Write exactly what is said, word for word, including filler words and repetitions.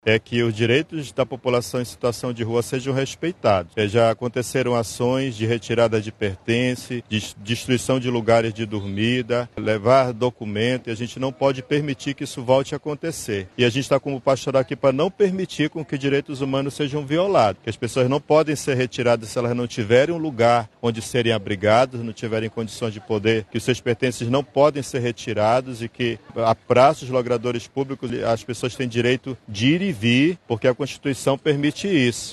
é que os direitos da população em situação de rua sejam respeitados. Já aconteceram ações de retirada de pertence, de destruição de lugares de dormida, levar documento, e a gente não pode permitir que isso volte a acontecer. E a gente está como pastoral aqui para não permitir com que direitos humanos sejam violados, que as pessoas não podem ser retiradas se elas não tiverem um lugar onde serem abrigados, não tiverem condições de poder, que os seus pertences não podem ser retirados e que a praça, os logradores públicos, as pessoas têm direito de ir e vir, porque a Constituição permite isso.